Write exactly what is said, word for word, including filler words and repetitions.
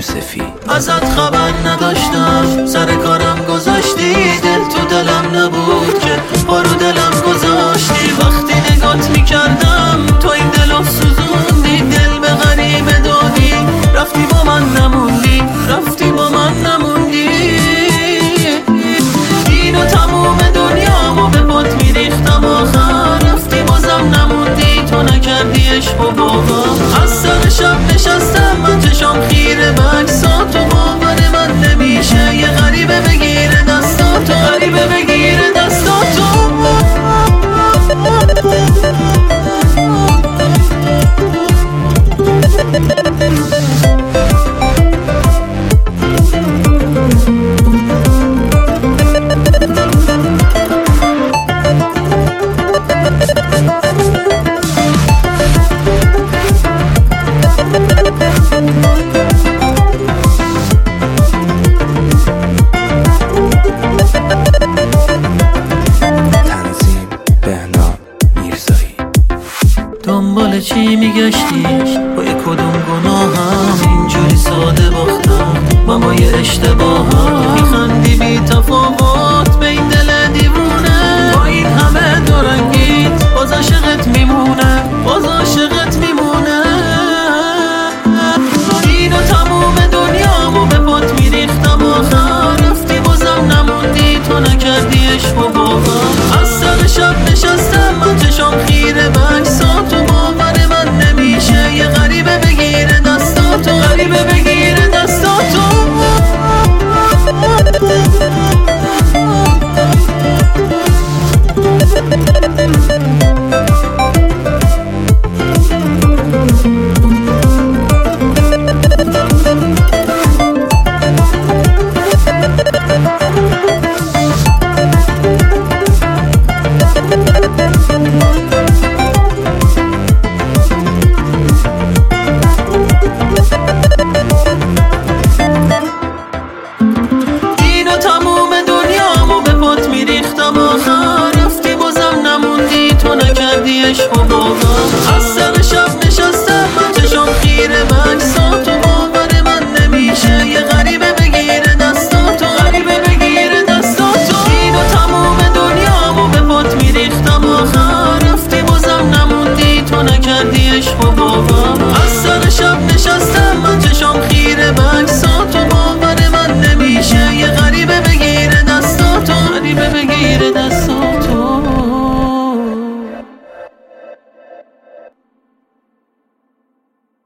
یوسفی. ازت خبر نداشتم، سر کارم گذاشتی، دل تو دلم نبود که پارو دلم گذاشتی. وقتی نگات میکردم تو این دلو سوزوندی، دل به غریبه دادی، رفتی با من نموندی، رفتی با من نموندی. این و تموم دنیامو به پات میریختم، آخر رفتی بازم نموندی، تو نکردی عشق و باور. از سر شب نشستم من چشام خیره به عکسات، و باور من نمیشه یه غریبه بگیره دستاتو، غریبه بگیره دستاتو. دنبال چی میگشتی؟ با یک کدوم گناهم اینجوری ساده باختم با ما یه اشتباهم.